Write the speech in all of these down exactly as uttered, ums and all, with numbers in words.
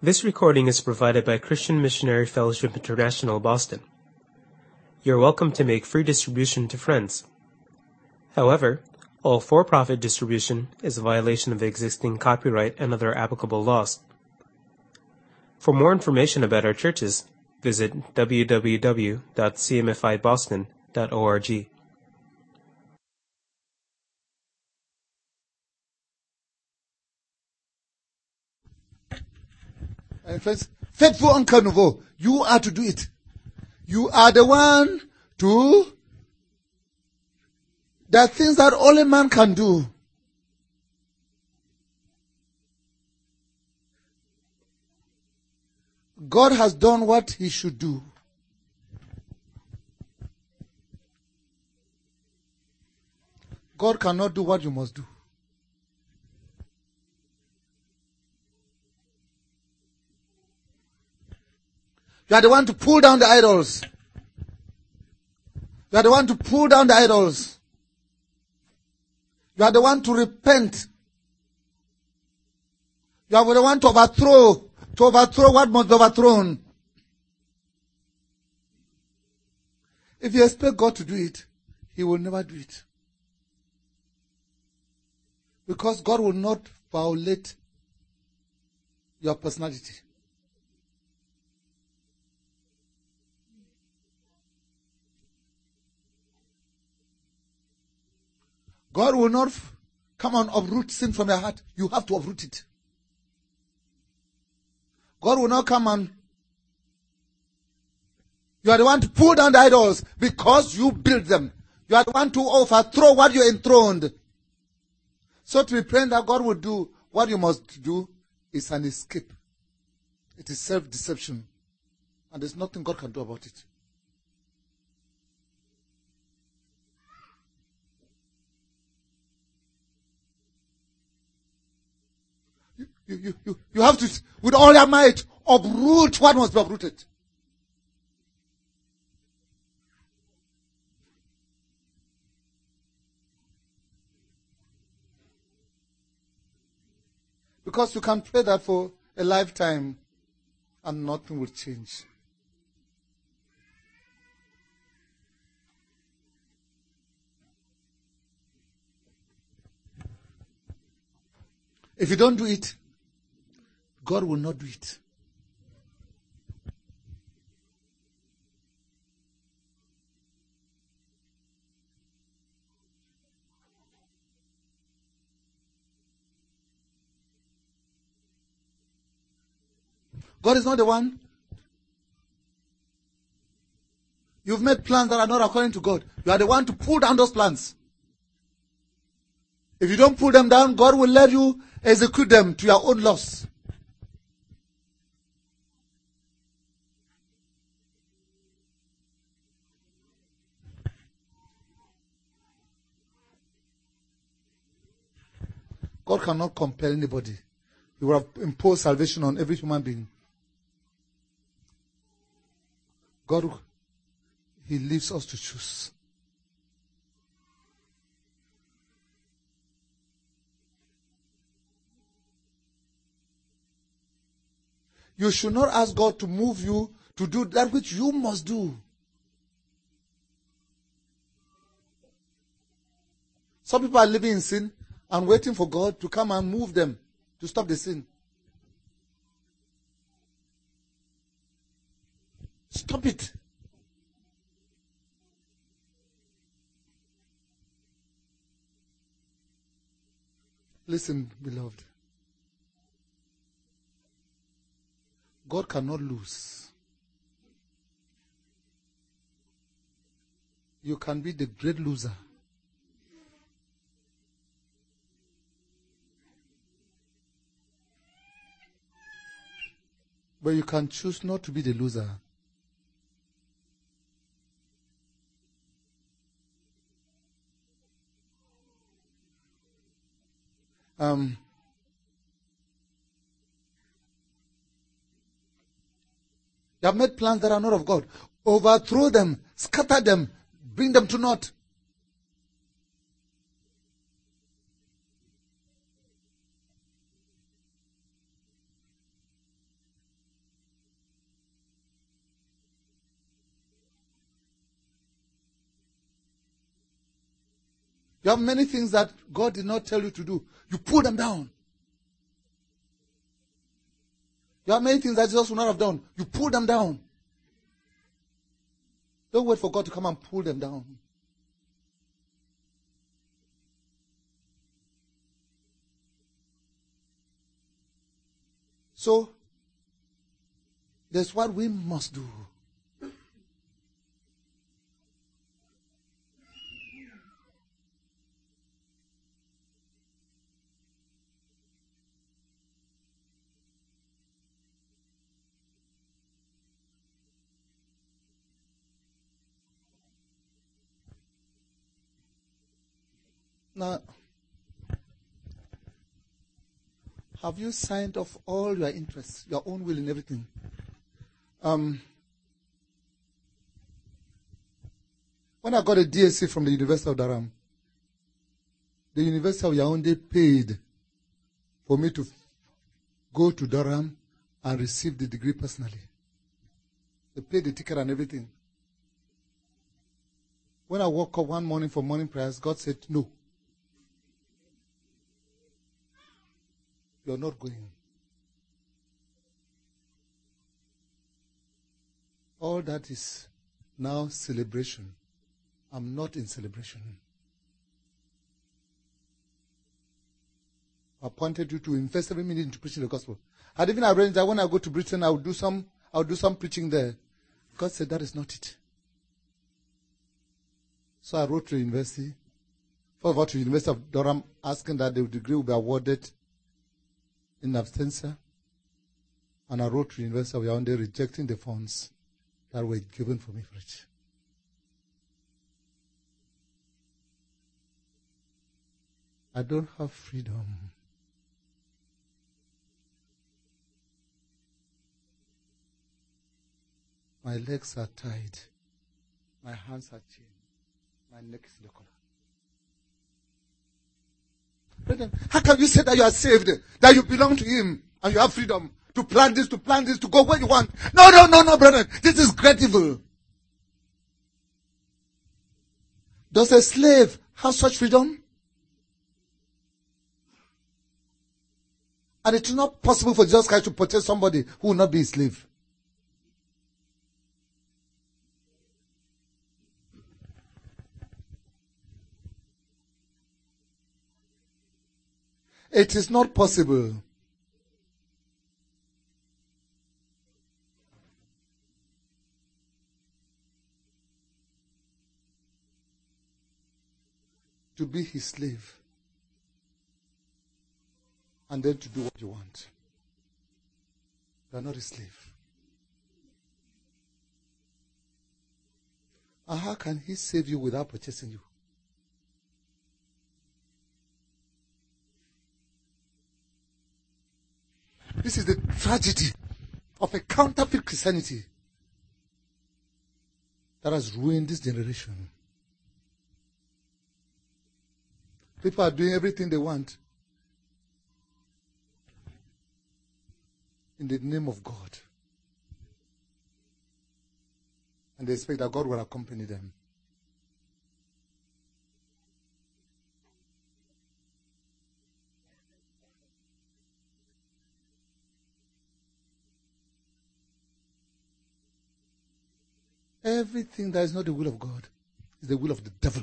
This recording is provided by Christian Missionary Fellowship International, Boston. You're welcome to make free distribution to friends. However, all for-profit distribution is a violation of existing copyright and other applicable laws. For more information about our churches, visit w w w dot c m f i boston dot org. And friends, faithful Uncle Nouveau, you are to do it. You are the one to. There are things that only man can do. God has done what he should do. God cannot do what you must do. You are the one to pull down the idols. You are the one to pull down the idols. You are the one to repent. You are the one to overthrow, to overthrow what must be overthrown. If you expect God to do it, he will never do it. Because God will not violate your personality. God will not come and uproot sin from your heart. You have to uproot it. God will not come and you are the one to pull down the idols because you build them. You are the one to overthrow what you enthroned. So to be praying that God will do what you must do is an escape. It is self-deception. And there's nothing God can do about it. You, you, you, you have to, with all your might, uproot what must be uprooted. Because you can pray that for a lifetime and nothing will change. If you don't do it, God will not do it. God is not the one. You've made plans that are not according to God. You are the one to pull down those plans. If you don't pull them down, God will let you execute them to your own loss. God cannot compel anybody. He will have imposed salvation on every human being. God, he leaves us to choose. You should not ask God to move you to do that which you must do. Some people are living in sin and waiting for God to come and move them to stop the sin. Stop it. Listen, beloved. God cannot lose. You can be the great loser. But you can choose not to be the loser. Um, you have made plans that are not of God. Overthrow them, scatter them, bring them to naught. You have many things that God did not tell you to do. You pull them down. You have many things that Jesus would not have done. You pull them down. Don't wait for God to come and pull them down. So, that's what we must do. Now, have you signed off all your interests, your own will in everything? Um, when I got a D S C from the University of Durham, the University of Yaoundé paid for me to go to Durham and receive the degree personally. They paid the ticket and everything. When I woke up one morning for morning prayers, God said, no. You're not going. All that is now celebration. I'm not in celebration. I appointed you to invest every minute into preaching the gospel. I'd even arranged that when I go to Britain, I will do some, I will do some preaching there. God said that is not it. So I wrote to the university, first of all to the University of Durham, asking that the degree will be awarded in absentia, and I wrote to the University of Yaoundé rejecting the funds that were given for me for it. I don't have freedom. My legs are tied. My hands are chained. My neck is in the collar. Brethren, how can you say that you are saved, that you belong to Him, and you have freedom to plan this, to plan this, to go where you want? No, no, no, no, brethren. This is great evil. Does a slave have such freedom? And it is not possible for Jesus Christ to purchase somebody who will not be a slave. It is not possible. To be his slave and then to do what you want. You are not a slave. And how can he save you without purchasing you? This is the tragedy of a counterfeit Christianity that has ruined this generation. People are doing everything they want in the name of God. And they expect that God will accompany them. Everything that is not the will of God is the will of the devil.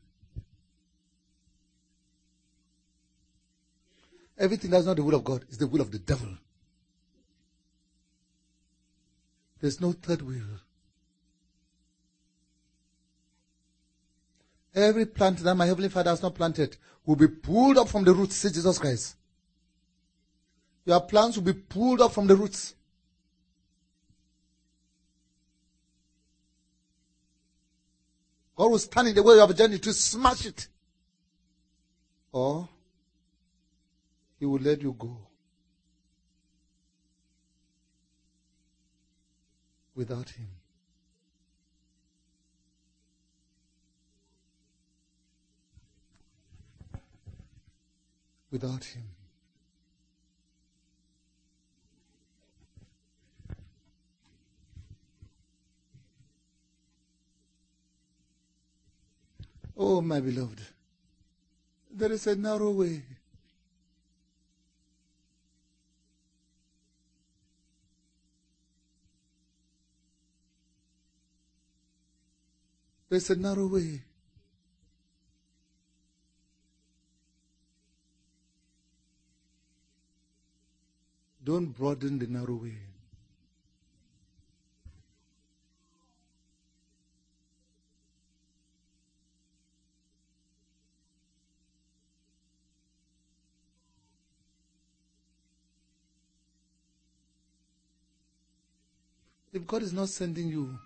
Everything that is not the will of God is the will of the devil. There's no third will. Every plant that my Heavenly Father has not planted will be pulled up from the roots, says Jesus Christ. Your plants will be pulled up from the roots. God will stand in the way of a journey to smash it. Or He will let you go without Him. Without Him. Oh, my beloved. There is a narrow way. There's a narrow way. Don't broaden the narrow way. If God is not sending you,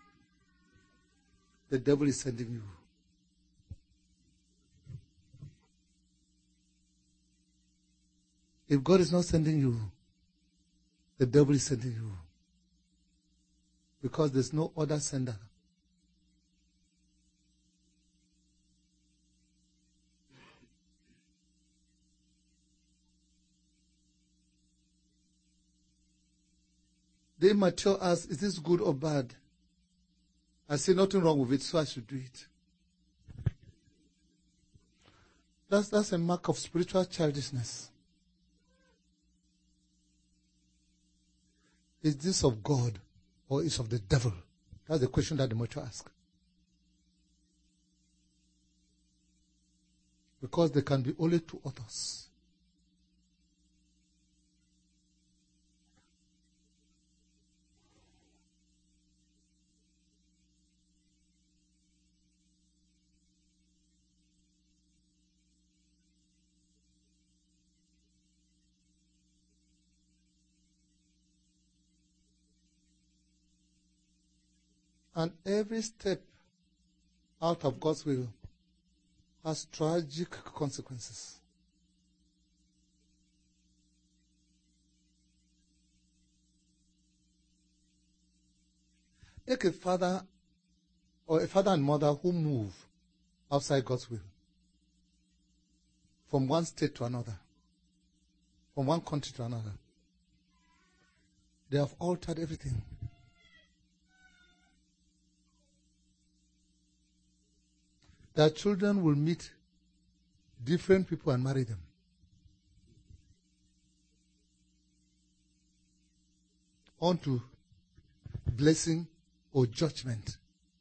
the devil is sending you. If God is not sending you, the devil is sending you. Because there's no other sender. They mature us, is this good or bad? I see nothing wrong with it, so I should do it. That's, that's a mark of spiritual childishness. Is this of God or is of the devil? That's the question that the mature ask. Because there can be only two authors. And every step out of God's will has tragic consequences. Take a father or a father and mother who move outside God's will, from one state to another, from one country to another. They have altered everything. Their children will meet different people and marry them. On to blessing or judgment.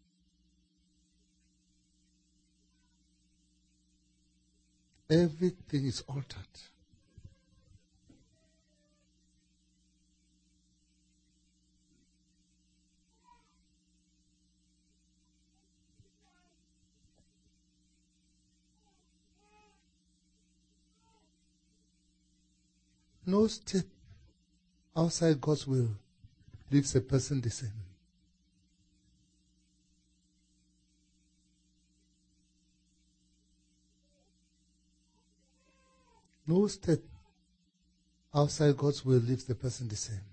Everything is altered. No step outside God's will leaves a person the same. No step outside God's will leaves the person the same.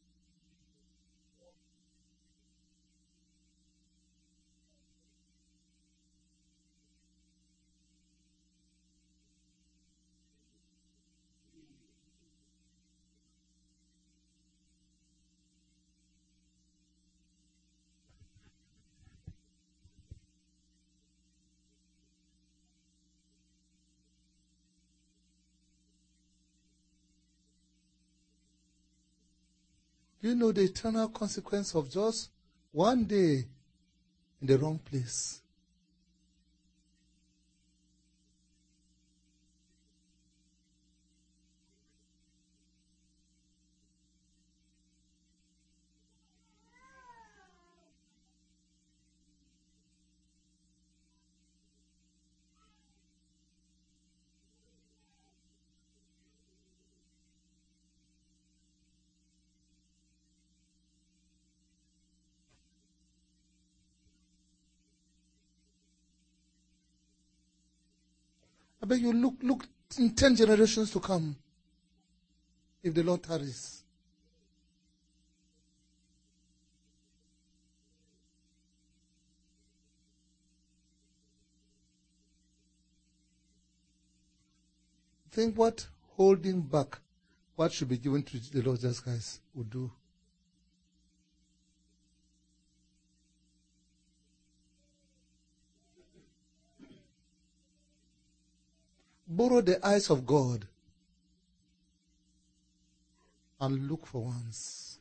Do you know the eternal consequence of just one day in the wrong place? I bet you look, look in ten generations to come, if the Lord tarries. Think what holding back what should be given to the Lord Jesus Christ would do. Borrow the eyes of God and look for once.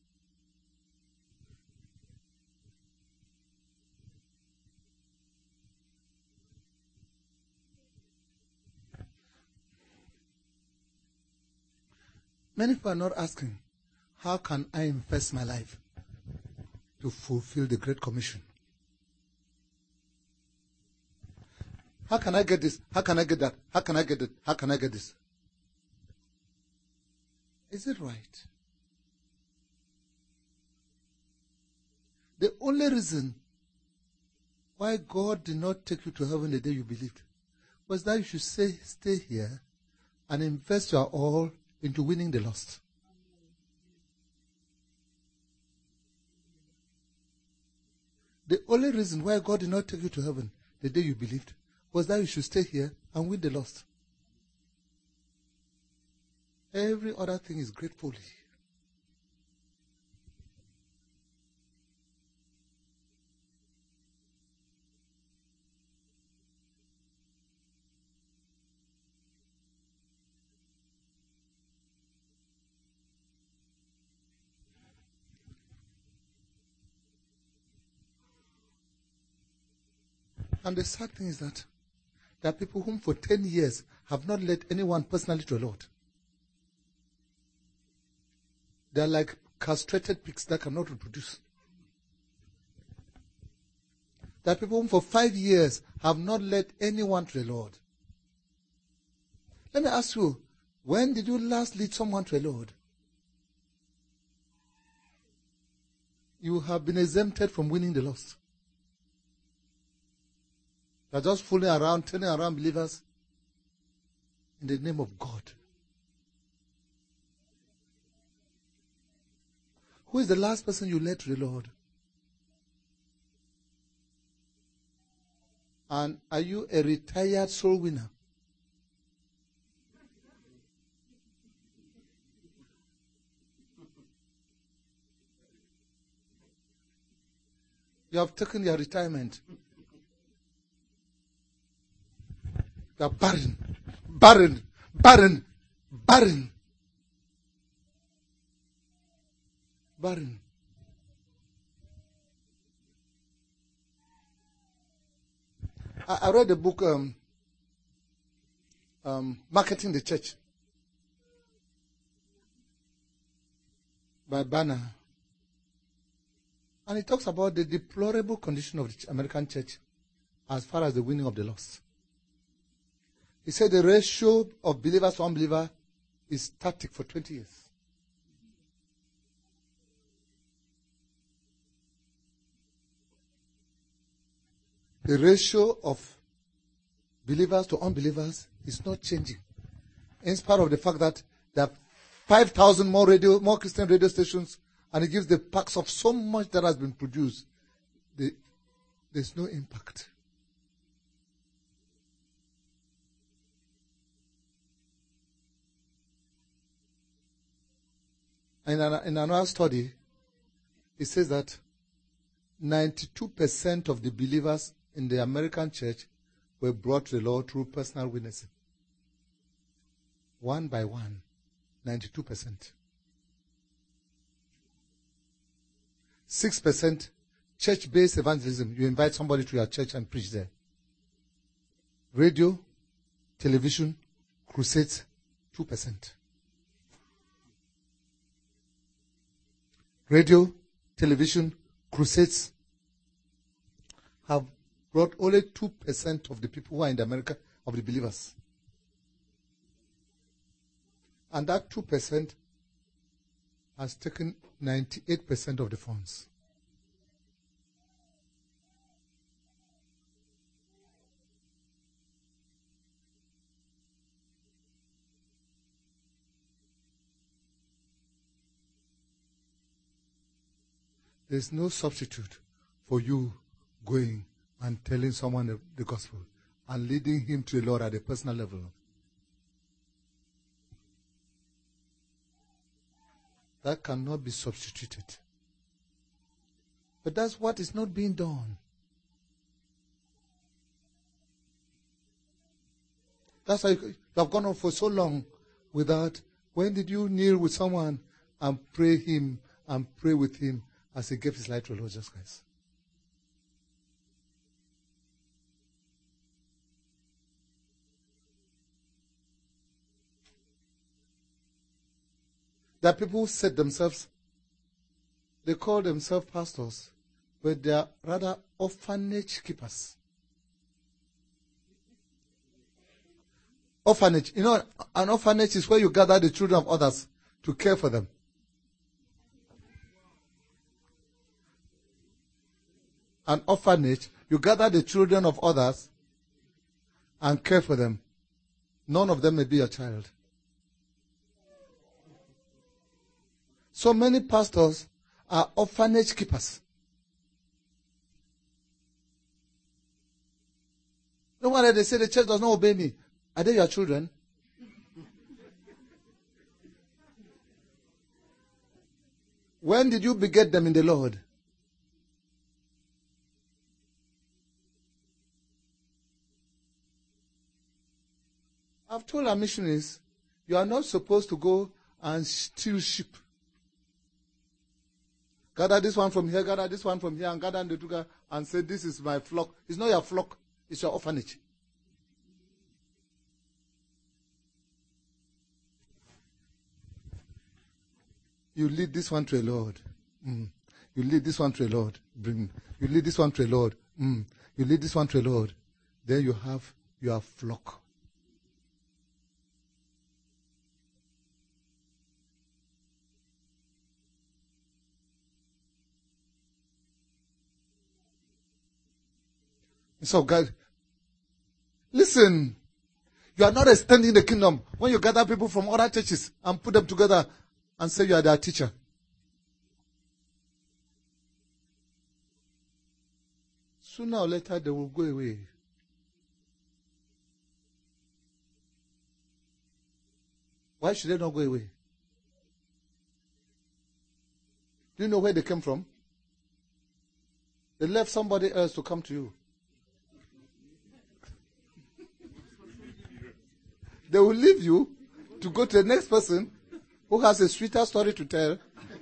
Many people are not asking, how can I invest my life to fulfill the Great Commission? How can I get this? How can I get that? How can I get it? How can I get this? Is it right? The only reason why God did not take you to heaven the day you believed was that you should stay, stay here and invest your all into winning the lost. The only reason why God did not take you to heaven the day you believed was that you should stay here and win the lost. Every other thing is great folly. And the sad thing is that there are people whom for ten years have not led anyone personally to the Lord. They are like castrated pigs that cannot reproduce. There are people whom for five years have not led anyone to the Lord. Let me ask you, when did you last lead someone to the Lord? You have been exempted from winning the lost. You are just fooling around, turning around believers in the name of God. Who is the last person you led to the Lord? And are you a retired soul winner? You have taken your retirement. You are barren, barren, barren, barren, barren. I, I read the book, um, um, Marketing the Church by Banner. And it talks about the deplorable condition of the American church as far as the winning of the lost. He said the ratio of believers to unbelievers is static for twenty years. The ratio of believers to unbelievers is not changing. In spite of the fact that there are five thousand more radio, more Christian radio stations, and it gives the packs of so much that has been produced, the, there's no impact. In, an, in another study, it says that ninety-two percent of the believers in the American church were brought to the Lord through personal witnessing. One by one, ninety-two percent. six percent church-based evangelism. You invite somebody to your church and preach there. Radio, television, crusades, two percent. Radio, television, crusades have brought only two percent of the people who are in the America, of the believers. And that two percent has taken ninety-eight percent of the funds. There's no substitute for you going and telling someone the, the gospel and leading him to the Lord at a personal level. That cannot be substituted. But that's what is not being done. That's why you have gone on for so long without. When did you kneel with someone and pray him and pray with him as he gave his life to the Lord Jesus Christ? There are people who set themselves, they call themselves pastors, but they are rather orphanage keepers. Orphanage. You know, an orphanage is where you gather the children of others to care for them. An orphanage, you gather the children of others and care for them. None of them may be your child. So many pastors are orphanage keepers. No wonder they say the church does not obey me. Are they your children? When did you beget them in the Lord? I've told our missionaries, you are not supposed to go and steal sheep. Gather this one from here, gather this one from here, and gather the two and say, this is my flock. It's not your flock, it's your orphanage. You lead this one to the Lord. Mm. You lead this one to the Lord. Bring. You lead this one to the Lord. Mm. You lead this one to the Lord. Then you have your flock. So God, listen, you are not extending the kingdom when you gather people from other churches and put them together and say you are their teacher. Sooner or later they will go away. Why should they not go away? Do you know where they came from? They left somebody else to come to you. They will leave you to go to the next person who has a sweeter story to tell.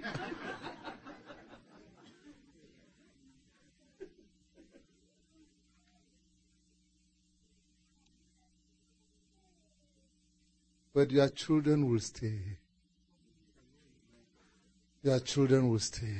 But your children will stay. Your children will stay.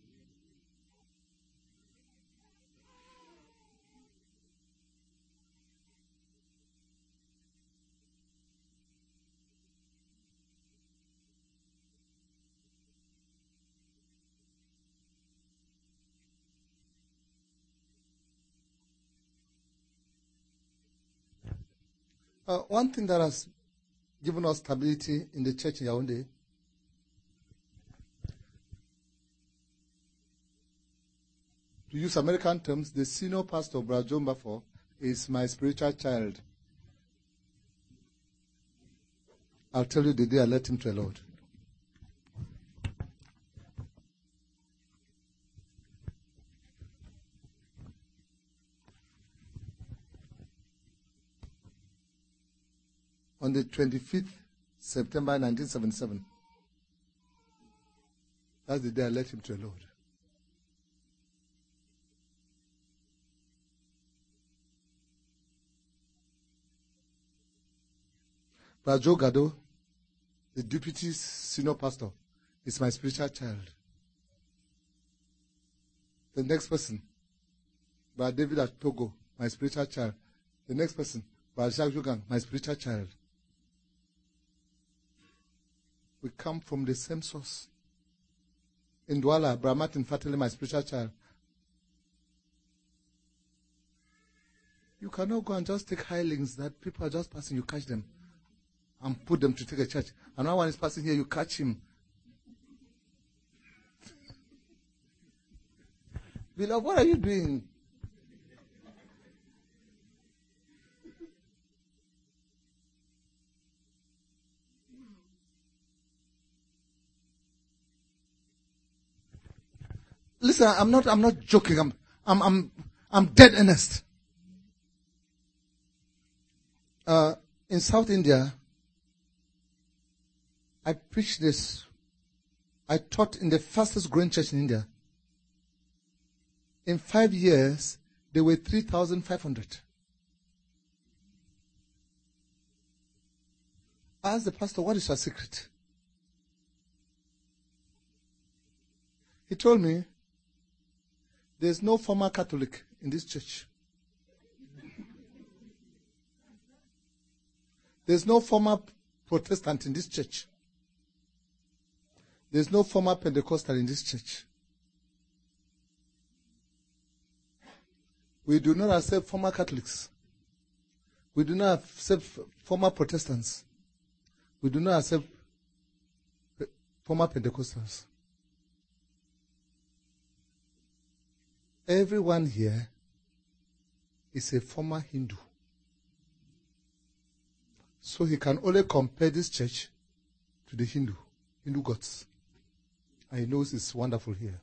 Uh, one thing that has given us stability in the church in Yaoundé to use American terms, the senior pastor, Brother John Bafo, is my spiritual child. I'll tell you the day I let him to the Lord. On the twenty-fifth September nineteen seventy-seven. That's the day I led him to the Lord. Brother Joe Gado, the deputy senior pastor, is my spiritual child. The next person, Brother David Atogo, my spiritual child. The next person, Brother Jacques Jogan, my spiritual child. We come from the same source. In Douala, Brother Martin Fatele, my spiritual child. You cannot go and just take hirelings that people are just passing, you catch them and put them to take a church. Another one is passing here, you catch him. Beloved, what are you doing? Listen, I'm not I'm not joking. I'm I'm I'm I'm dead earnest. Uh, in South India, I preached this. I taught in the fastest growing church in India. In five years, there were three thousand five hundred. I asked the pastor, what is your secret? He told me, there's no former Catholic in this church. There's no former Protestant in this church. There's no former Pentecostal in this church. We do not accept former Catholics. We do not accept former Protestants. We do not accept former Pentecostals. Everyone here is a former Hindu. So he can only compare this church to the Hindu, Hindu gods. And he knows it's wonderful here.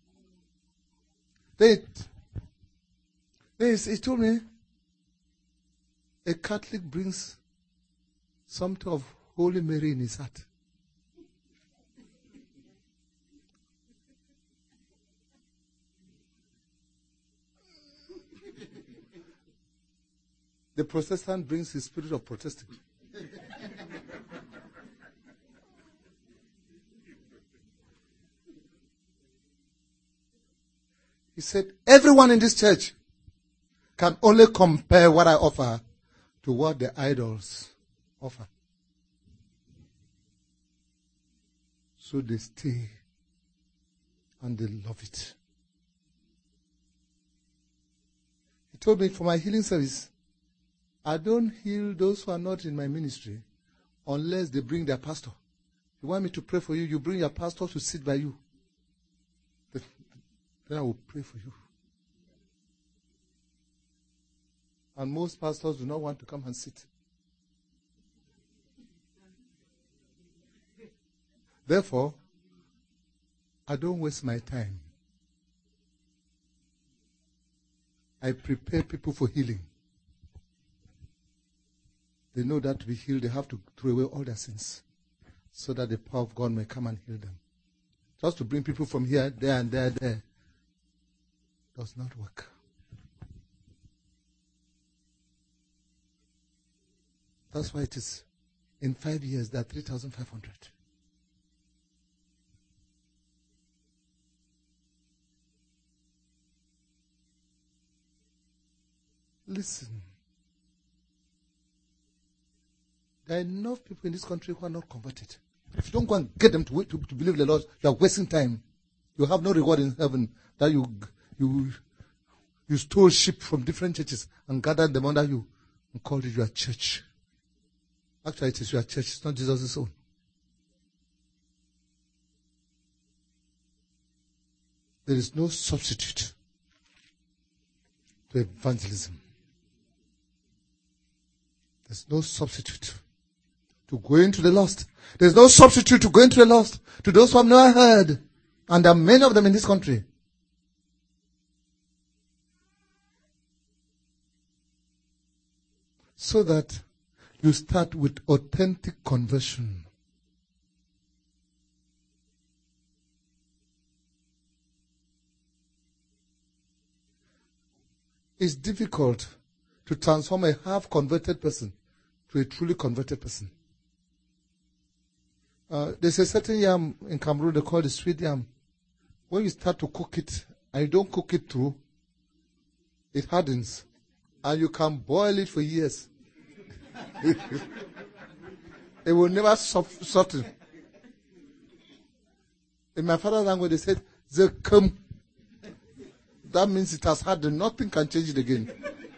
Then, then he told me, a Catholic brings something of Holy Mary in his heart. The Protestant brings his spirit of protesting. He said, everyone in this church can only compare what I offer to what the idols offer. So they stay and they love it. He told me for my healing service, I don't heal those who are not in my ministry unless they bring their pastor. You want me to pray for you, you bring your pastor to sit by you. Then I will pray for you. And most pastors do not want to come and sit. Therefore, I don't waste my time. I prepare people for healing. They know that to be healed, they have to throw away all their sins so that the power of God may come and heal them. Just to bring people from here, there, and there, there does not work. That's why it is in five years there are three thousand five hundred. Listen. There are enough people in this country who are not converted. If you don't go and get them to, to, to believe the Lord, you are wasting time. You have no reward in heaven that you you you stole sheep from different churches and gathered them under you and called it your church. Actually, it is your church. It's not Jesus' own. There is no substitute to evangelism. There's no substitute to go into the lost. There's no substitute to go into the lost. To those who have never heard. And there are many of them in this country. So that you start with authentic conversion. It's difficult to transform a half-converted person to a truly converted person. Uh, there's a certain yam in Cameroon they call the sweet yam. When you start to cook it, and you don't cook it through, it hardens. And you can boil it for years. It will never soften. In my father's language, they said, Zekum. That means it has hardened. Nothing can change it again.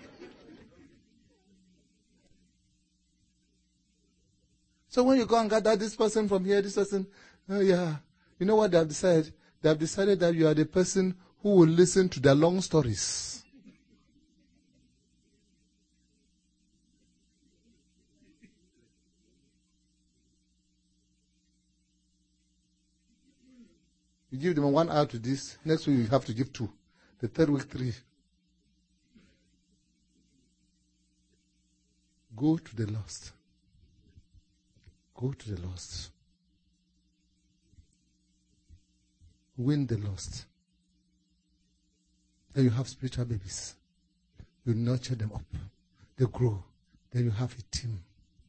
So when you go and gather this person from here, this person, oh yeah, you know what they have decided? They have decided that you are the person who will listen to their long stories. You give them one hour to this, next week you have to give two. The third week, three. Go to the lost. Go to the lost. Win the lost. Then you have spiritual babies. You nurture them up. They grow. Then you have a team.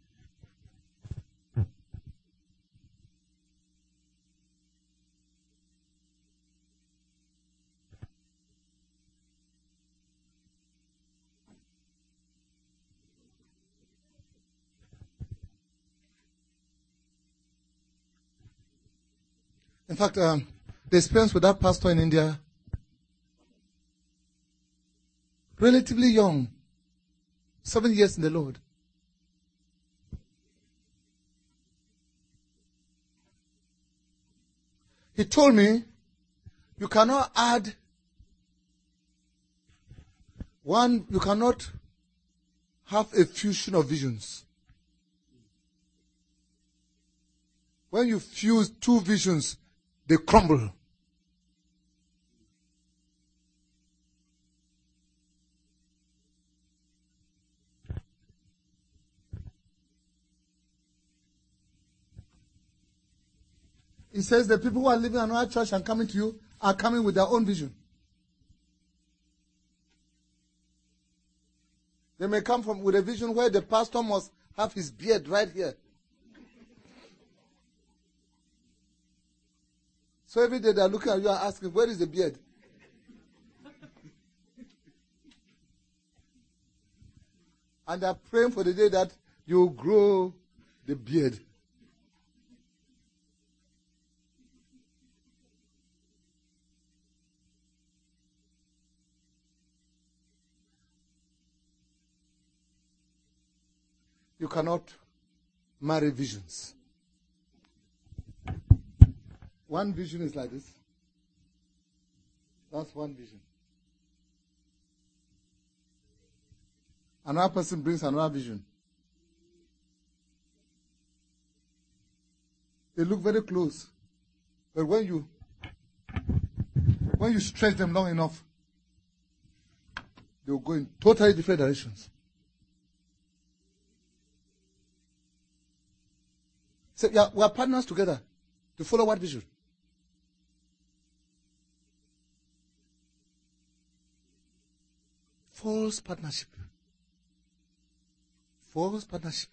In fact, um, the experience with that pastor in India, relatively young, seven years in the Lord. He told me, you cannot add one, you cannot have a fusion of visions. When you fuse two visions, they crumble. He says the people who are living in another church and coming to you are coming with their own vision. They may come from with a vision where the pastor must have his beard right here. So every day they are looking at you and asking, where is the beard? And they are praying for the day that you grow the beard. You cannot marry visions. One vision is like this. That's one vision. Another person brings another vision. They look very close. But when you when you stretch them long enough, they will go in totally different directions. So yeah, we are partners together to follow what vision? False partnership. False partnership.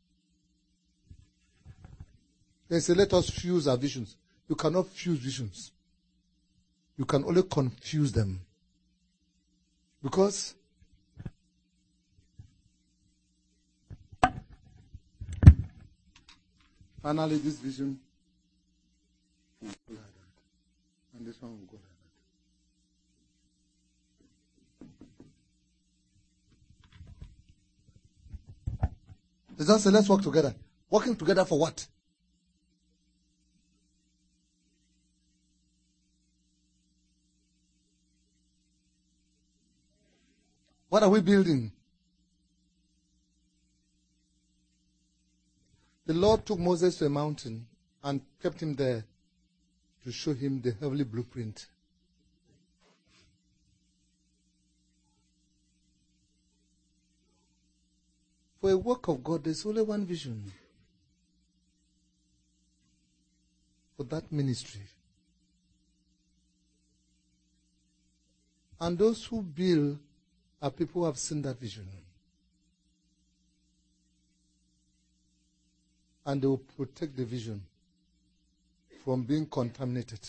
They say, let us fuse our visions. You cannot fuse visions. You can only confuse them. Because finally this vision will go like that. And this one will go like that. They just say, let's work together. Working together for what? What are we building? The Lord took Moses to a mountain and kept him there to show him the heavenly blueprint. For a work of God, there's only one vision for that ministry. And those who build are people who have seen that vision. And they will protect the vision from being contaminated.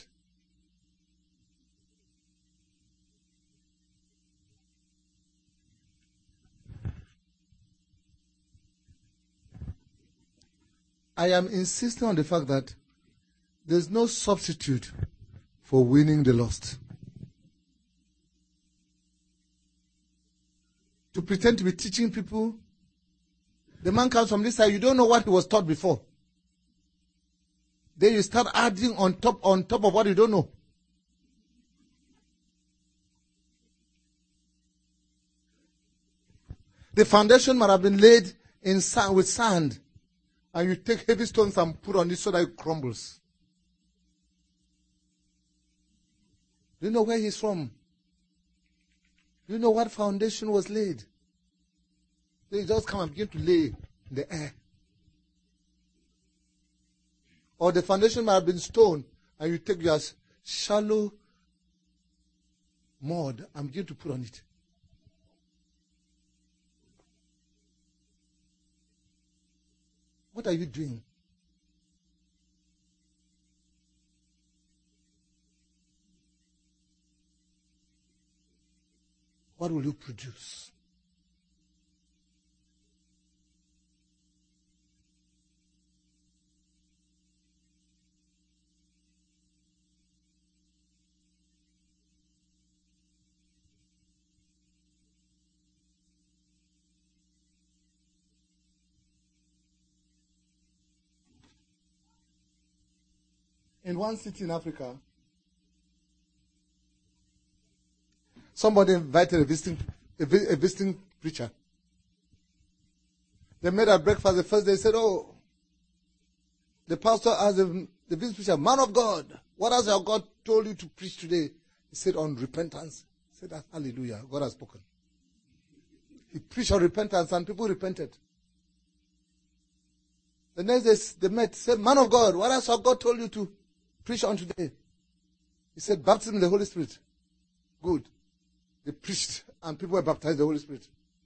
I am insisting on the fact that there's no substitute for winning the lost. To pretend to be teaching people, the man comes from this side, you don't know what he was taught before. Then you start adding on top on top of what you don't know. The foundation might have been laid in sand with sand, and you take heavy stones and put on it so that it crumbles. Do you know where he's from? Do you know what foundation was laid? They just come and begin to lay in the air. Or the foundation might have been stone, and you take your shallow mud and begin to put on it. What are you doing? What will you produce? In one city in Africa, somebody invited a visiting, a, vi- a visiting preacher. They made a breakfast the first day. They said, oh, the pastor asked the, the visiting preacher, man of God, what has your God told you to preach today? He said, on repentance. He said, hallelujah, God has spoken. He preached on repentance and people repented. The next day they met, said, man of God, what has your God told you to preach on today? He said, baptism in the Holy Spirit. Good. They preached and people were baptized in the Holy Spirit.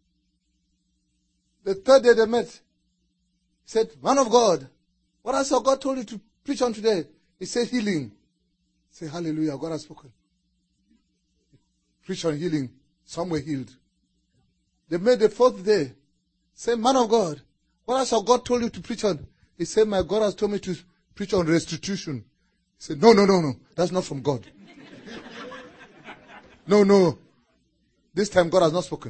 The third day they met. He said, man of God, what has your God told you to preach on today? He said, healing. Say, hallelujah, God has spoken. Preach on healing. Some were healed. They met the fourth day. Say, man of God, what has your God told you to preach on? He said, my God has told me to preach on restitution. He said, no, no, no, no. That's not from God. No, no. This time God has not spoken.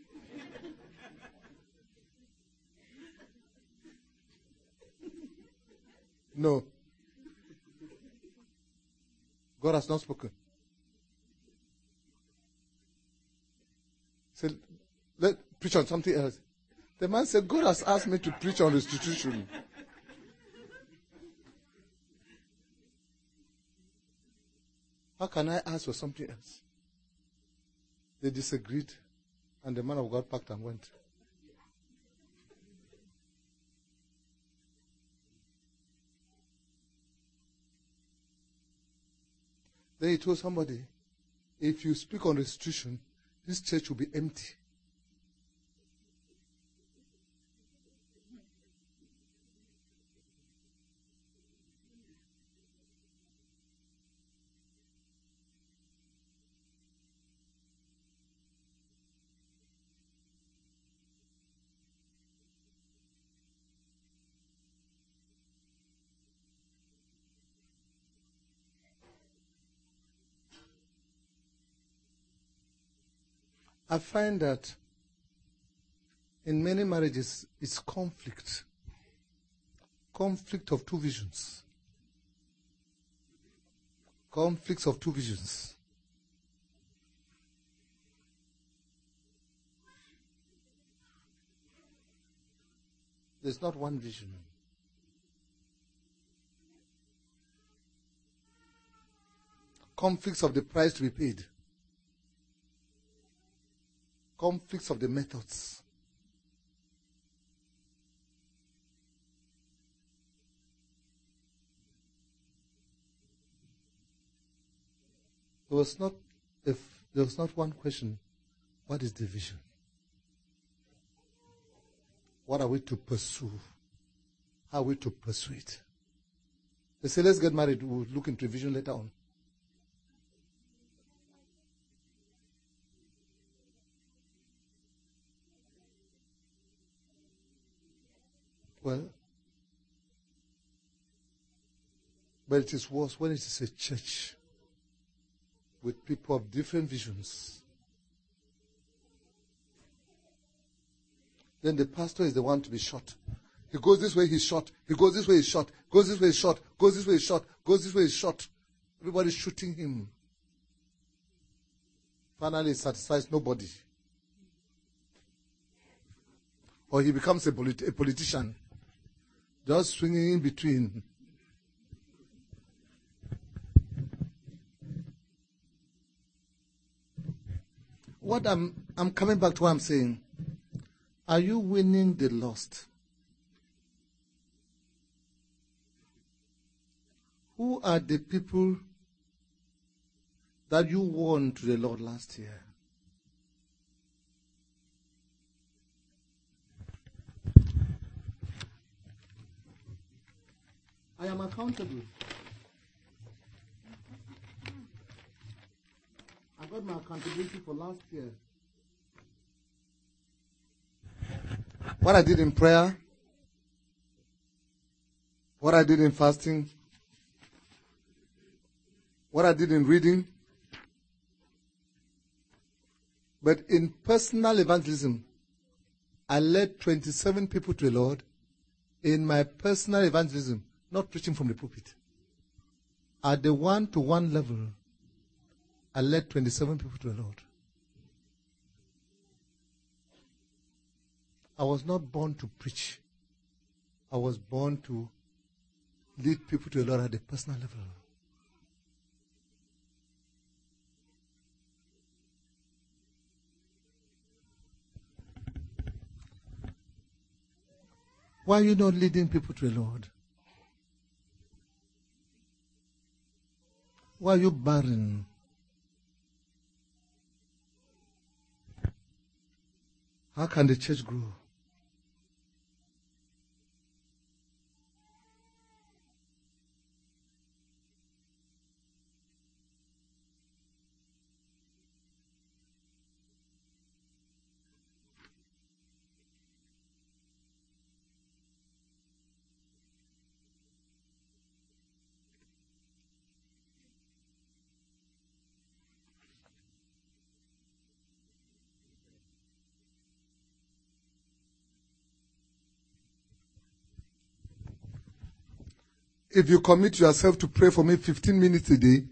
No. God has not spoken. He said, let preach on something else. The man said, God has asked me to preach on restitution. How can I ask for something else? They disagreed, and the man of God packed and went. Then he told somebody, if you speak on restitution, this church will be empty. I find that in many marriages, it's conflict. Conflict of two visions. Conflicts of two visions. There's not one vision. Conflicts of the price to be paid. Conflicts of the methods. There was not if there was not one question, what is the vision? What are we to pursue? How are we to pursue it? They say, let's get married, we'll look into vision later on. Well, but it is worse when it is a church with people of different visions. Then the pastor is the one to be shot. He goes this way, he's shot. He goes this way, he's shot. Goes this way, he's shot. Goes this way, he's shot. Goes this way, he's shot. Everybody's shooting him. Finally, it satisfies nobody. Or he becomes a, polit- a politician. Just swinging in between. What I'm, I'm coming back to what I'm saying. Are you winning the lost? Who are the people that you won to the Lord last year? I am accountable. I got my accountability for last year. What I did in prayer, what I did in fasting, what I did in reading. But in personal evangelism, I led twenty-seven people to the Lord in my personal evangelism, not preaching from the pulpit. At the one-to-one level, I led twenty-seven people to the Lord. I was not born to preach. I was born to lead people to the Lord at the personal level. Why are you not leading people to the Lord? Why are you barren? How can the church grow? If you commit yourself to pray for me fifteen minutes a day,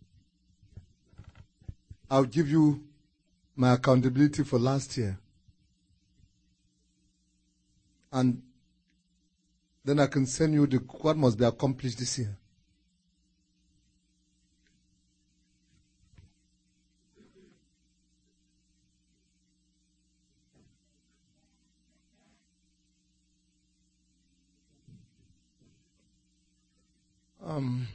I'll give you my accountability for last year. And then I can send you the what must be accomplished this year. Um,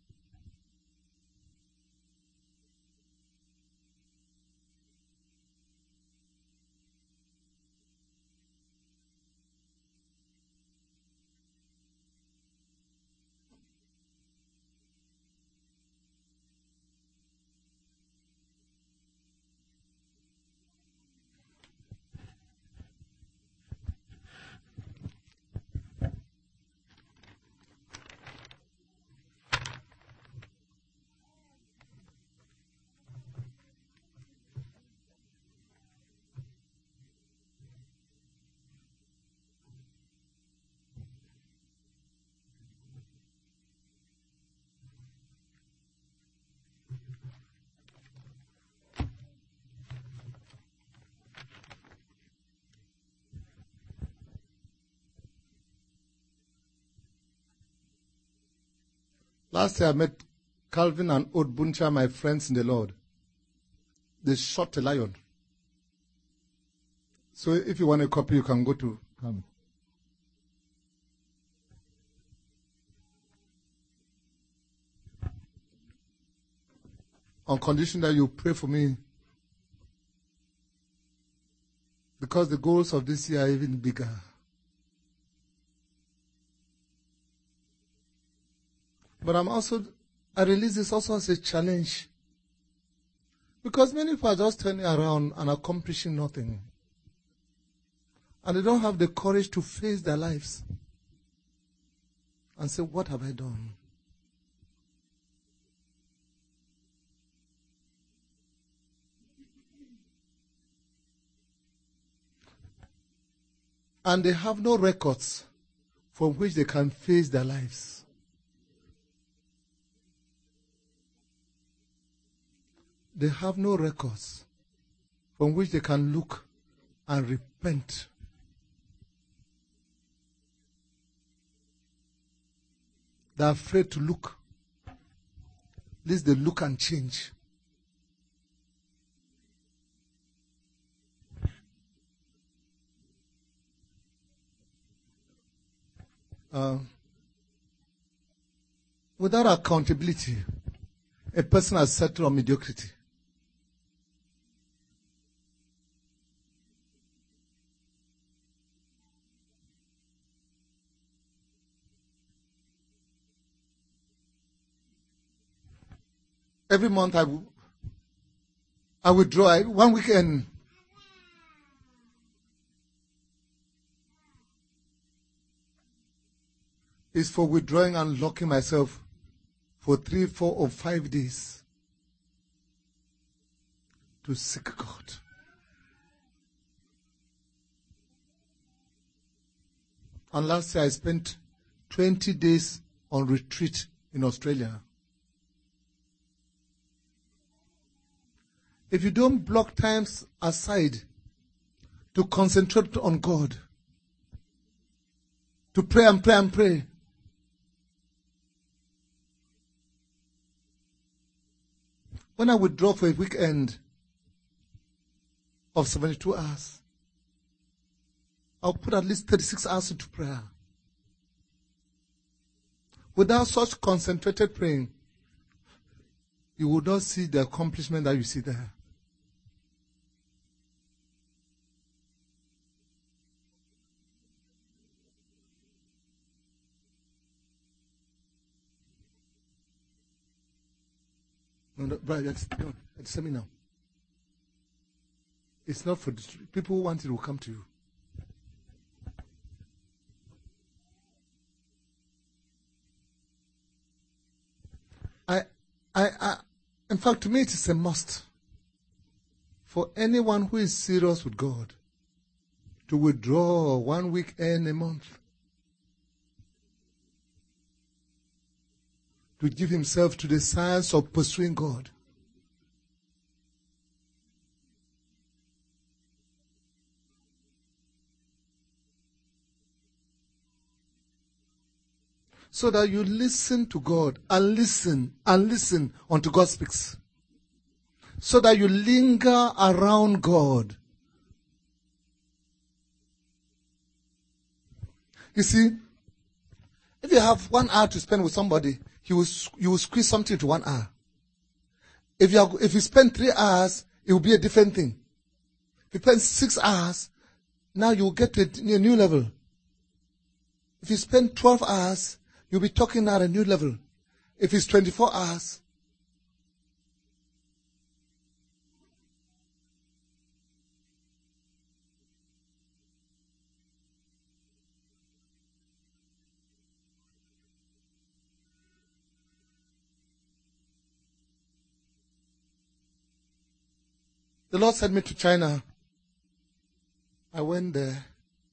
Last year I met Calvin and Odbuncha, my friends in the Lord. They shot a lion. So if you want a copy, you can go to Calvin. On condition that you pray for me. Because the goals of this year are even bigger. But I'm also, I release this also as a challenge. Because many people are just turning around and accomplishing nothing. And they don't have the courage to face their lives. And say, what have I done? And they have no records from which they can face their lives. They have no records from which they can look and repent. They're afraid to look. At least they look and change. Uh, Without accountability, a person has settled on mediocrity. Every month I, w- I withdraw. I, one weekend, is for withdrawing and locking myself for three, four, or five days to seek God. And last year I spent twenty days on retreat in Australia. If you don't block times aside to concentrate on God, to pray and pray and pray, when I withdraw for a weekend of seventy-two hours, I'll put at least thirty-six hours into prayer. Without such concentrated praying, you will not see the accomplishment that you see there. No, no, brother, it's, no, it's me now. It's not for the people who want it will come to you. I, I, I, in fact, to me, it is a must for anyone who is serious with God to withdraw one weekend a month, to give himself to the science of pursuing God. So that you listen to God and listen and listen until God speaks. So that you linger around God. You see, if you have one hour to spend with somebody, he will, you will squeeze something to one hour. If you, are, if you spend three hours, it will be a different thing. If you spend six hours, now you will get to a new level. If you spend twelve hours, you'll be talking at a new level. If it's twenty-four hours, the Lord sent me to China. I went there.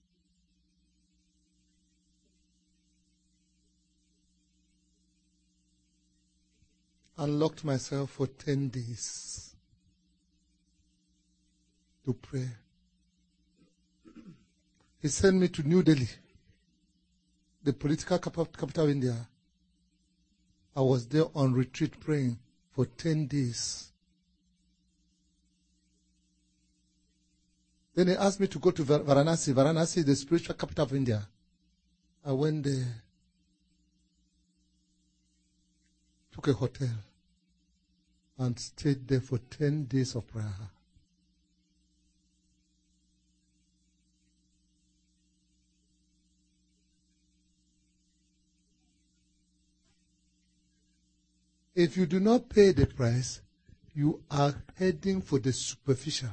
And locked myself for ten days to pray. He sent me to New Delhi, the political capital of India. I was there on retreat praying for ten days. Then he asked me to go to Varanasi. Varanasi, the spiritual capital of India. I went there, took a hotel, and stayed there for ten days of prayer. If you do not pay the price, you are heading for the superficial.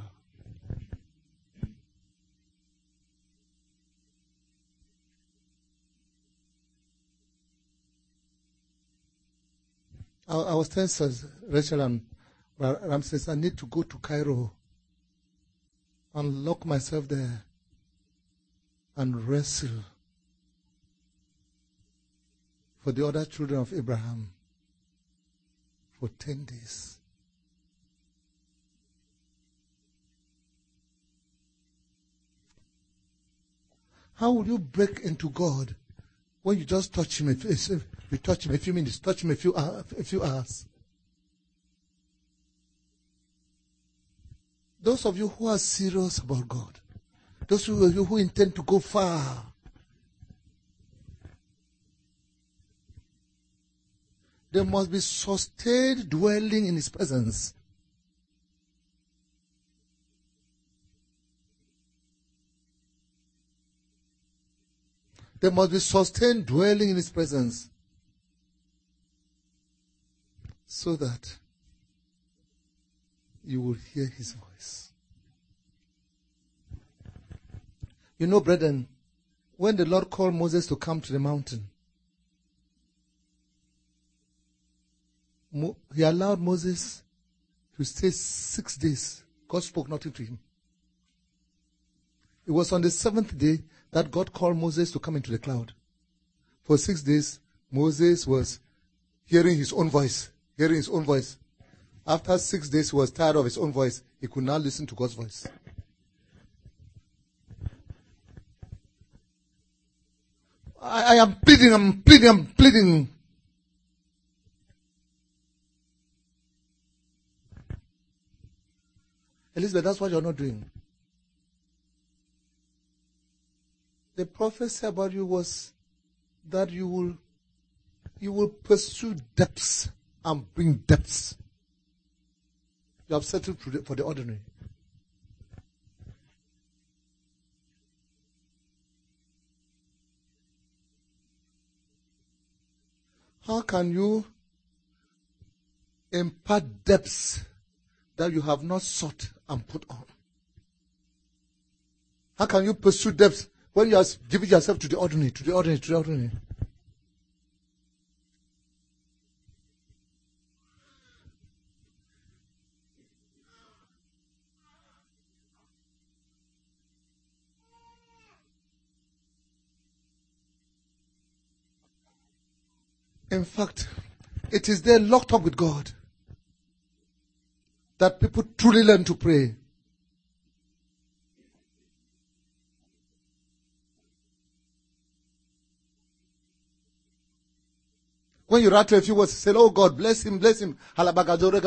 I, I was telling Rachel and Ramses, I need to go to Cairo and lock myself there and wrestle for the other children of Abraham for ten days. How will you break into God when you just touch him? If you touch him a few minutes, touch him a few, uh, a few hours. Those of you who are serious about God, those of you who intend to go far, There must be sustained dwelling in His presence. There must be sustained dwelling in His presence. So that you will hear His voice. You know, brethren, when the Lord called Moses to come to the mountain, Mo- He allowed Moses to stay six days. God spoke nothing to him. It was on the seventh day that God called Moses to come into the cloud. For six days, Moses was hearing his own voice, hearing his own voice. After six days, he was tired of his own voice. He could now listen to God's voice. I, I am pleading, I'm pleading, I'm pleading. Elizabeth, that's what you're not doing. The prophecy about you was that you will, you will pursue depths and bring depths. You have settled for the ordinary. How can you impart depths that you have not sought and put on? How can you pursue depths when you are giving yourself to the ordinary, to the ordinary, to the ordinary? In fact, it is there locked up with God that people truly learn to pray. When you rattle a few words, say, oh God, bless him, bless him. Then hallelujah,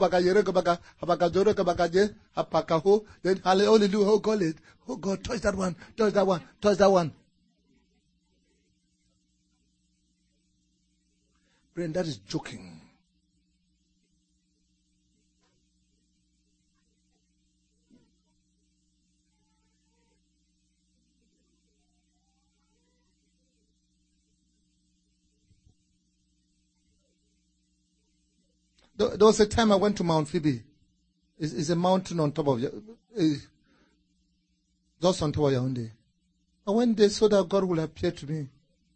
oh God, oh God, touch that one, touch that one, touch that one. Friend, that is joking. There was a time I went to Mount Phoebe. It's, it's a mountain on top of, just on top of Yaoundé. I went there so that God will appear to me.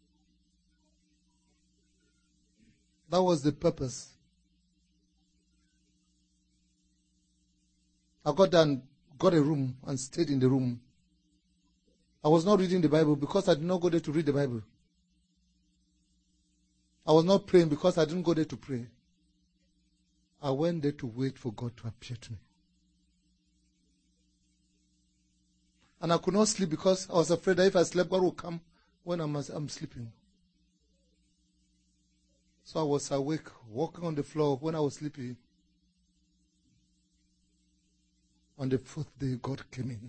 That was the purpose. I got there and got a room and stayed in the room. I was not reading the Bible because I did not go there to read the Bible. I was not praying because I didn't go there to pray. I went there to wait for God to appear to me. And I could not sleep because I was afraid that if I slept, God would come when I'm, I'm sleeping. So I was awake, walking on the floor when I was sleeping. On the fourth day, God came in.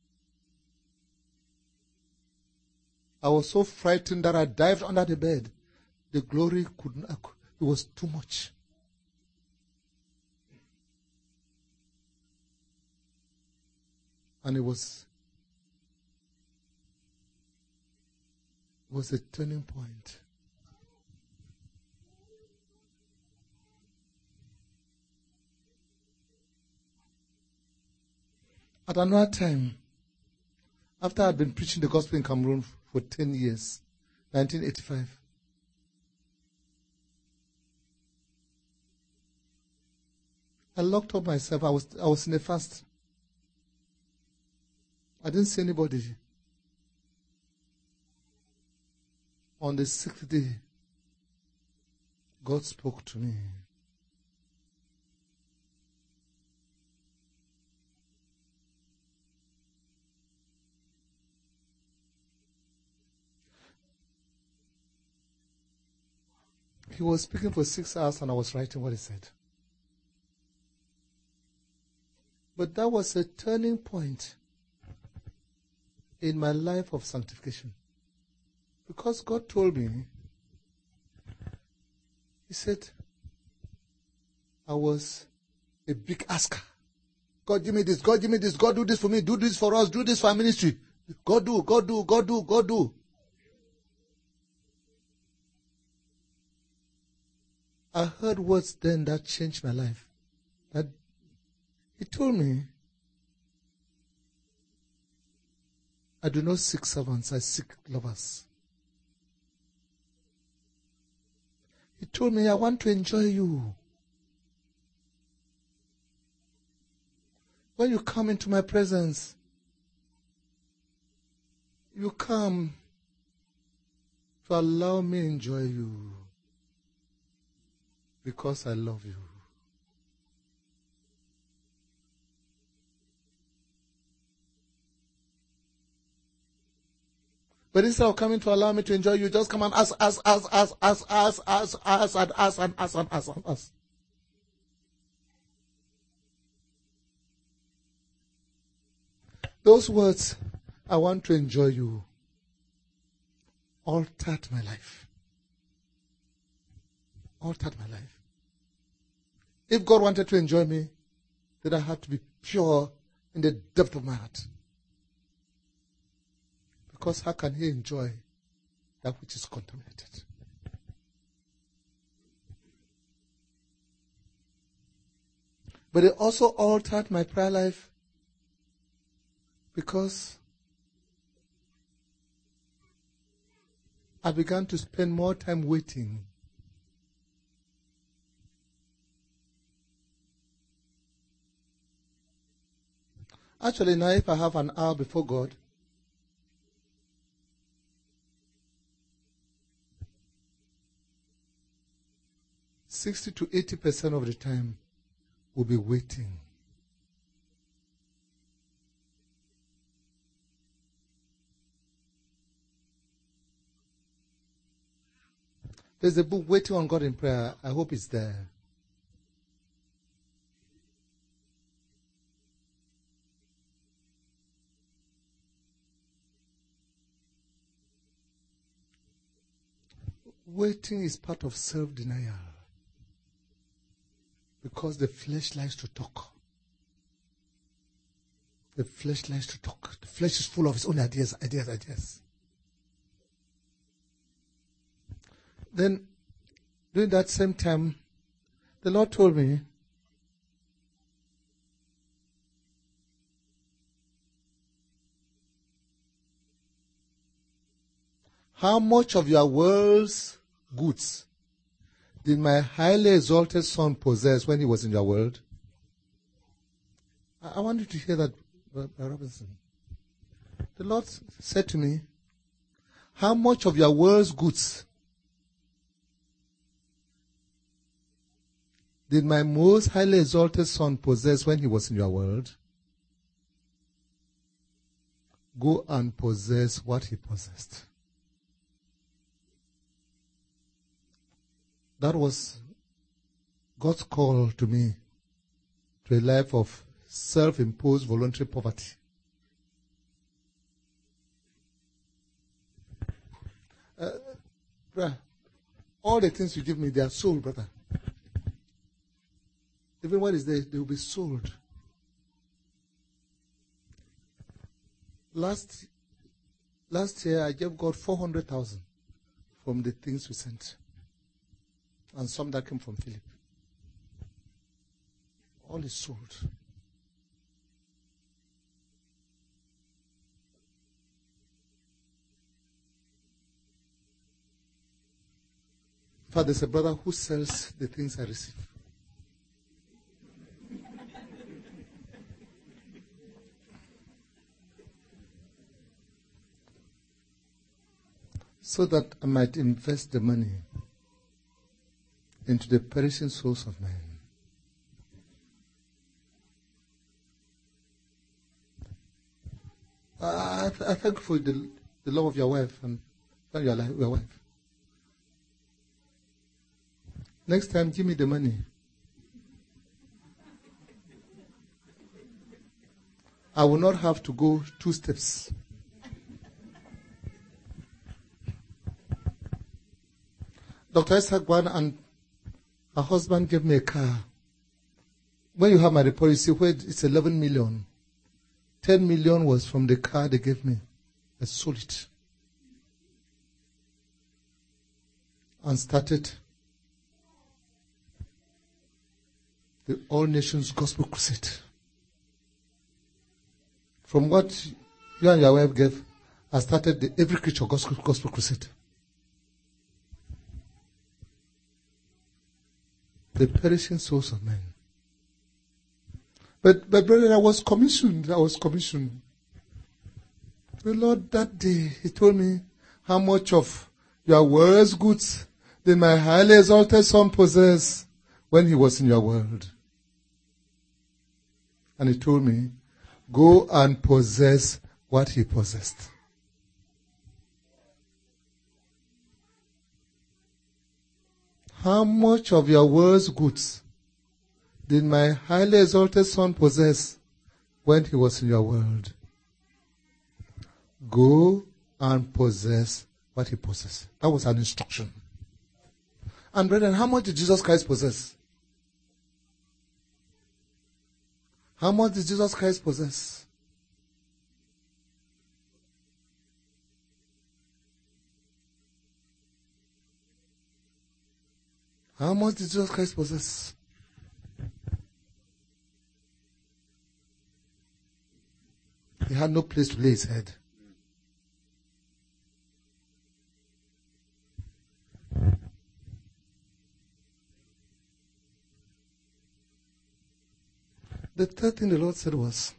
I was so frightened that I dived under the bed. The glory could not, it was too much. And it was, it was a turning point. At another time, after I had been preaching the gospel in Cameroon for ten years, nineteen eighty-five, I locked up myself. I was, I was in a fast. I didn't see anybody. On the sixth day, God spoke to me. He was speaking for six hours and I was writing what he said. But that was a turning point in my life of sanctification. Because God told me, He said, I was a big asker. God, give me this. God, give me this. God, do this for me. Do this for us. Do this for our ministry. God, do. God, do. God, do. God, do. I heard words then that changed my life. That he told me, I do not seek servants, I seek lovers. He told me, I want to enjoy you. When you come into my presence, you come to allow me enjoy you because I love you. But instead of coming to allow me to enjoy you, just come and ask, ask, ask, ask, ask, ask, ask, ask, and ask, and ask, and ask, and ask. Those words, I want to enjoy you, altered my life. Altered my life. If God wanted to enjoy me, then I had to be pure in the depth of my heart. Because how can he enjoy that which is contaminated? But it also altered my prayer life because I began to spend more time waiting. Actually, now if I have an hour before God, sixty to eighty percent of the time will be waiting. There's a book, Waiting on God in Prayer. I hope it's there. Waiting is part of self-denial. Because the flesh likes to talk. The flesh likes to talk. The flesh is full of its own ideas, ideas, ideas. Then, during that same time, the Lord told me, how much of your world's goods did my highly exalted Son possess when he was in your world? I, I want you to hear that, Robinson. The Lord said to me, how much of your world's goods did my most highly exalted Son possess when he was in your world? Go and possess what he possessed. That was God's call to me to a life of self-imposed voluntary poverty. Uh, brother, all the things you give me, they are sold, brother. Even what is there, they will be sold. Last, last year, I gave God four hundred thousand from the things we sent. And some that came from Philip. All is sold. Father, there's a brother who sells the things I receive. So that I might invest the money into the perishing souls of men. I, I thank you for the, the love of your wife and your, your wife. Next time, give me the money. I will not have to go two steps. Doctor Isaac Wan and Her husband gave me a car. When you have my report, you see where it's eleven million. ten million was from the car they gave me. I sold it. And started the All Nations Gospel Crusade. From what you and your wife gave, I started the Every Creature Gospel, Gospel Crusade. The perishing souls of men. But, but brother, I was commissioned. I was commissioned. The Lord that day, He told me, how much of your world's goods did my highly exalted Son possess when He was in your world? And He told me, go and possess what He possessed. How much of your world's goods did my highly exalted Son possess when He was in your world? Go and possess what He possessed. That was an instruction. And brethren, how much did Jesus Christ possess? How much did Jesus Christ possess? How much did Jesus Christ possess? He had no place to lay His head. The third thing the Lord said was,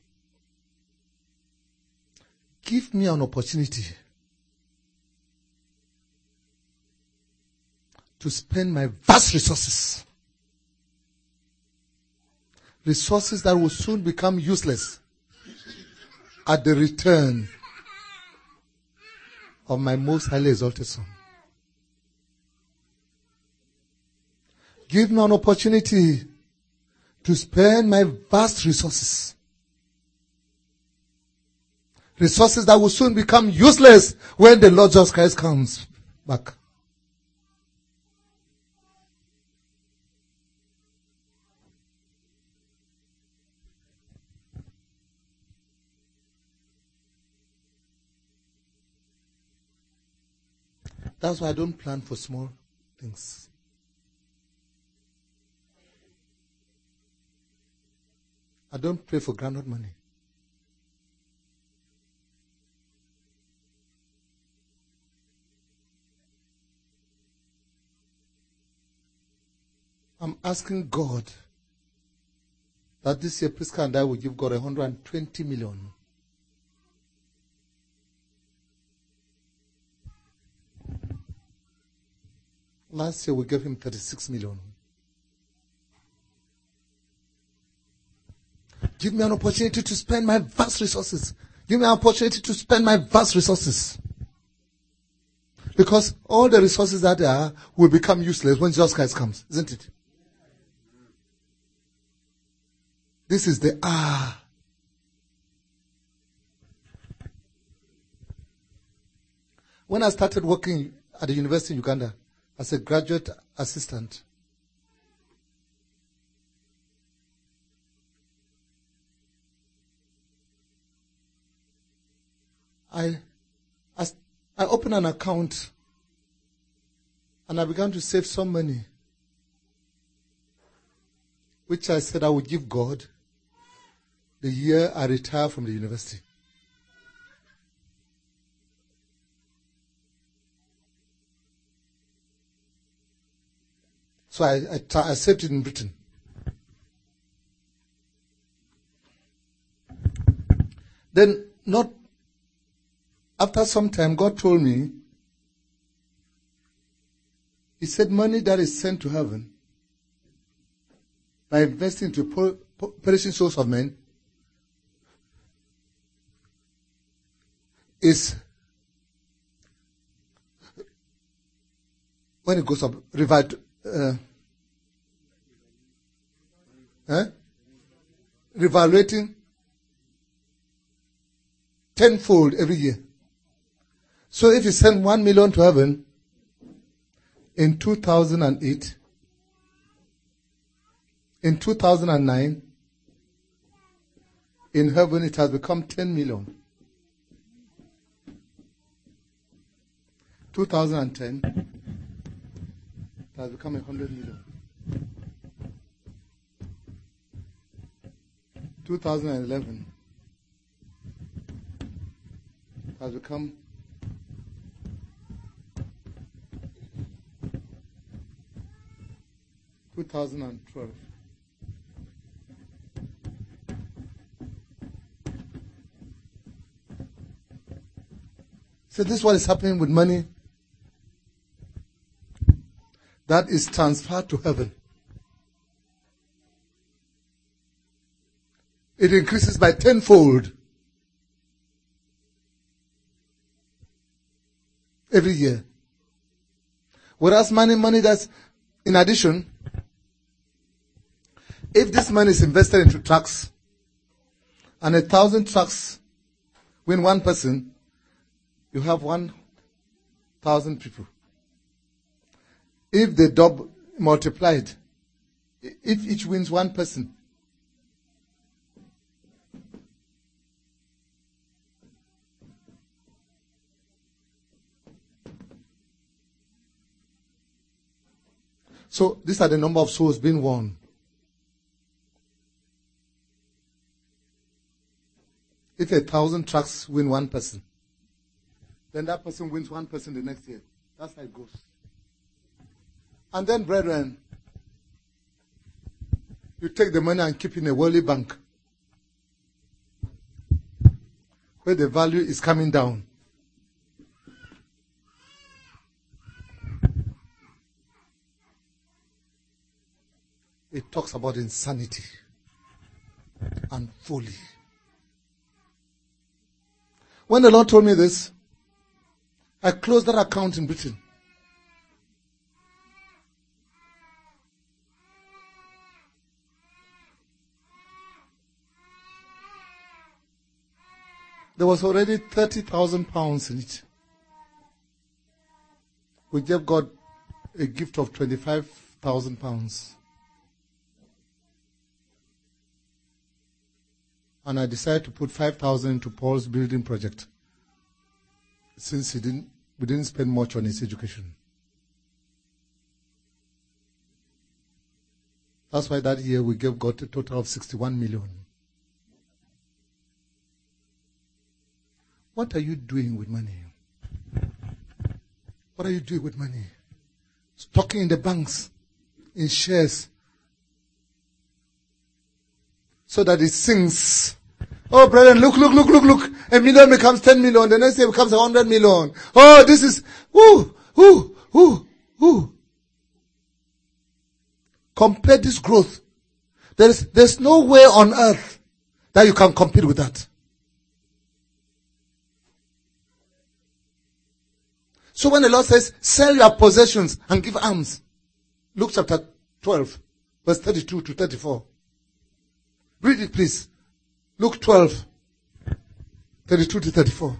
give me an opportunity to spend my vast resources. Resources that will soon become useless at the return of my most highly exalted Son. Give me an opportunity to spend my vast resources. Resources that will soon become useless when the Lord Jesus Christ comes back. That's why I don't plan for small things. I don't pray for groundnut money. I'm asking God that this year Prisca and I will give God one hundred twenty million. Last year we gave him thirty-six million. Give me an opportunity to spend my vast resources. Give me an opportunity to spend my vast resources. Because all the resources that there are will become useless when Jesus Christ comes, isn't it? This is the ah. When I started working at the university in Uganda as a graduate assistant, I, I, I opened an account and I began to save some money, which I said I would give God the year I retire from the university. So I, I, I saved it in Britain. Then, not after some time, God told me, He said, money that is sent to heaven by investing into perishing souls of men is, when it goes up, revived, uh, eh? revaluating tenfold every year. So if you send one million to heaven in two thousand eight, In two thousand nine, in heaven it has become ten million. two thousand ten, it has become one hundred million. two thousand eleven, it has become two thousand twelve. So this is what is happening with money that is transferred to heaven. It increases by tenfold every year. Whereas money, money that's in addition, if this money is invested into trucks, and a thousand trucks win one person, you have one thousand people. If they double multiplied, if each wins one person, so these are the number of souls being won. If a thousand trucks win one person, then that person wins one person the next year. That's how it goes. And then, brethren, you take the money and keep in a worldly bank where the value is coming down. It talks about insanity and folly. When the Lord told me this, I closed that account in Britain. There was already thirty thousand pounds in it. We gave God a gift of twenty-five thousand pounds. And I decided to put five thousand into Paul's building project, since he didn't, we didn't spend much on his education. That's why that year we gave God a total of sixty-one million. What are you doing with money? What are you doing with money? Stocking in the banks, in shares, so that it sinks. Oh, brethren, look, look, look, look, look. A million becomes ten million. The next year becomes a hundred million. Oh, this is, whoo, whoo, whoo, whoo. Compare this growth. There's, there's no way on earth that you can compete with that. So when the Lord says, sell your possessions and give alms, Luke chapter twelve, verse thirty-two to thirty-four. Read it, please. Luke twelve, thirty-two to thirty-four.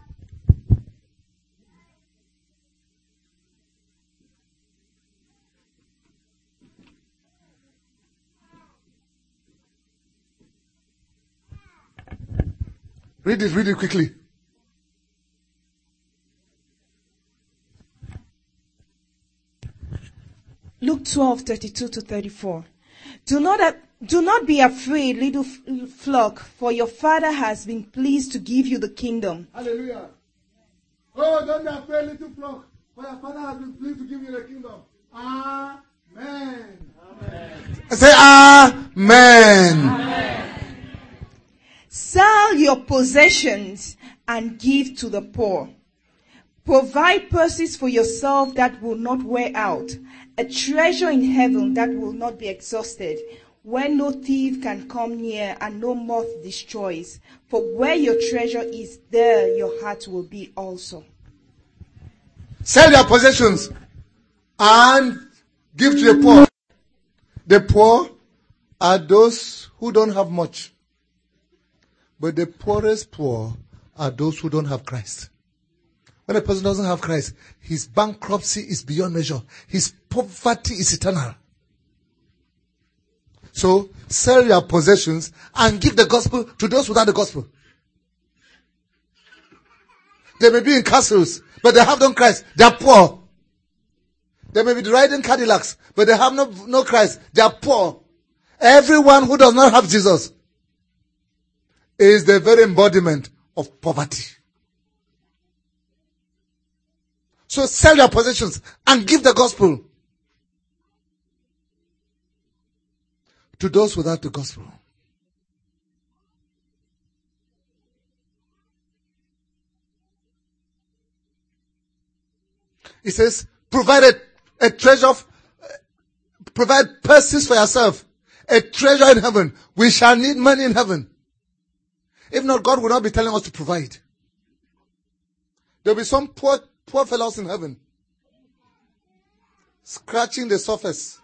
Read it, read it quickly. Luke twelve, thirty-two to thirty-four. Do not, do not be afraid, little flock, for your Father has been pleased to give you the kingdom. Hallelujah. Oh, don't be afraid, little flock, for your Father has been pleased to give you the kingdom. Amen. Amen. Say Amen. Amen. Sell your possessions and give to the poor. Provide purses for yourself that will not wear out, a treasure in heaven that will not be exhausted, where no thief can come near and no moth destroys. For where your treasure is, there your heart will be also. Sell your possessions and give to the poor. The poor are those who don't have much. But the poorest poor are those who don't have Christ. When a person doesn't have Christ, his bankruptcy is beyond measure. His poverty is eternal. So sell your possessions and give the gospel to those without the gospel. They may be in castles, but they have no Christ. They are poor. They may be riding Cadillacs, but they have no, no Christ. They are poor. Everyone who does not have Jesus is the very embodiment of poverty. So sell your possessions and give the gospel to those without the gospel. He says, provide a, a treasure, of, uh, provide purses for yourself, a treasure in heaven. We shall need money in heaven. If not, God will not be telling us to provide. There will be some poor, poor fellows in heaven, scratching the surface.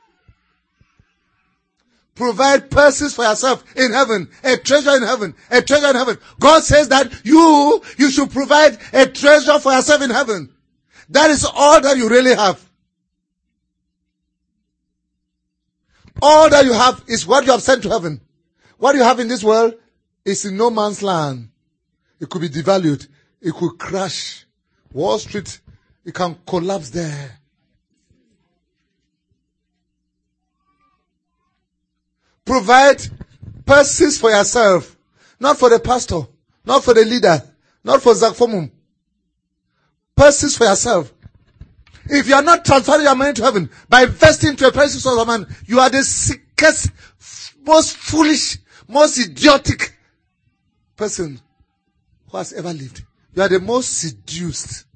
Provide purses for yourself in heaven, a treasure in heaven, a treasure in heaven. God says that you, you should provide a treasure for yourself in heaven. That is all that you really have. All that you have is what you have sent to heaven. What you have in this world is in no man's land. It could be devalued. It could crash. Wall Street, it can collapse there. Provide purses for yourself. Not for the pastor. Not for the leader. Not for Zakfomum. Purses for yourself. If you are not transferring your money to heaven by investing to a precious source of man, you are the sickest, most foolish, most idiotic person who has ever lived. You are the most seduced.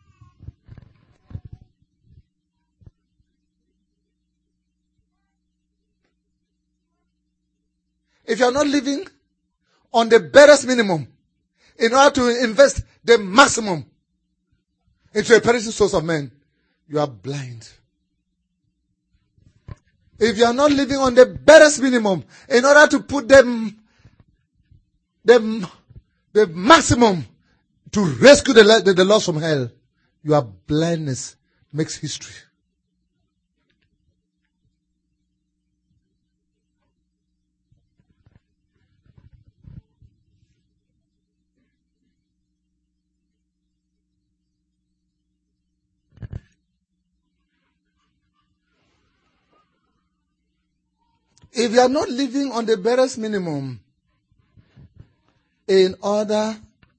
If you are not living on the barest minimum in order to invest the maximum into a perishing source of men, you are blind. If you are not living on the barest minimum in order to put them the, the maximum to rescue the, the, the lost from hell, your blindness makes history. If you are not living on the barest minimum in order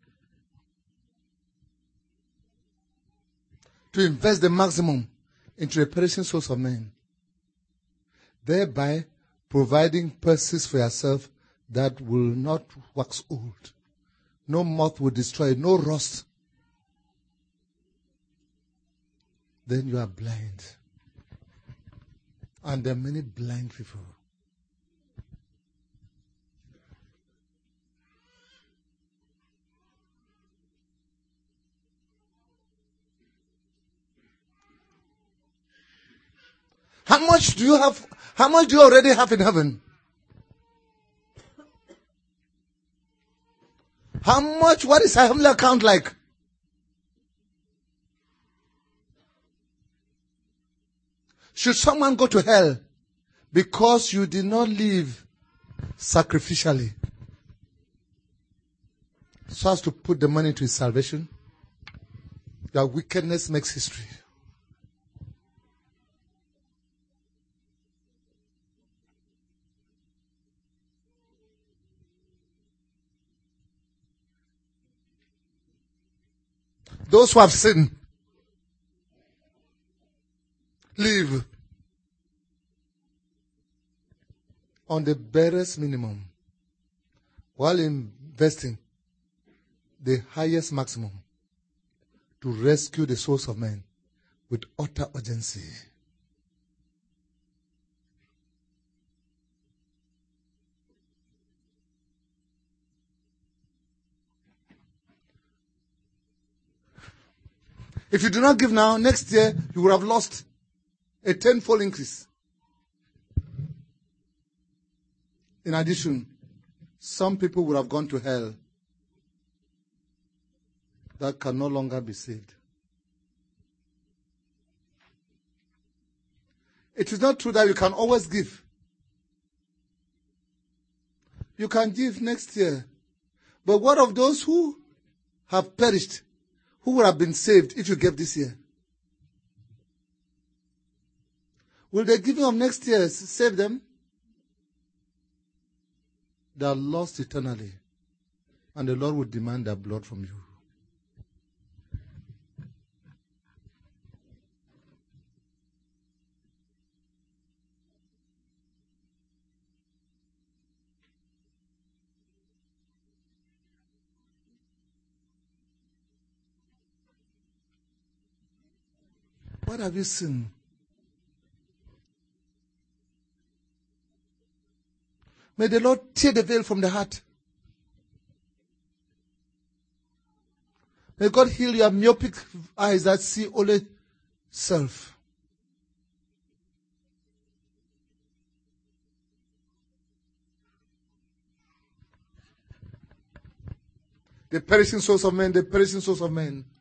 to invest the maximum into a perishing source of men, thereby providing purses for yourself that will not wax old, no moth will destroy it, no rust, then you are blind. And there are many blind people. How much do you have? How much do you already have in heaven? How much? What is a heavenly account like? Should someone go to hell because you did not live sacrificially so as to put the money into his salvation? Your wickedness makes history. Those who have sinned live on the barest minimum while investing the highest maximum to rescue the souls of men with utter urgency. If you do not give now, next year you will have lost a tenfold increase. In addition, some people would have gone to hell that can no longer be saved. It is not true that you can always give. you can give next year. But what of those who have perished, who would have been saved if you gave this year? Will the giving of next year save them? They are lost eternally. And the Lord will demand their blood from you. What have you seen? May the Lord tear the veil from the heart. May God heal your myopic eyes that see only self. The perishing souls of men, the perishing souls of men.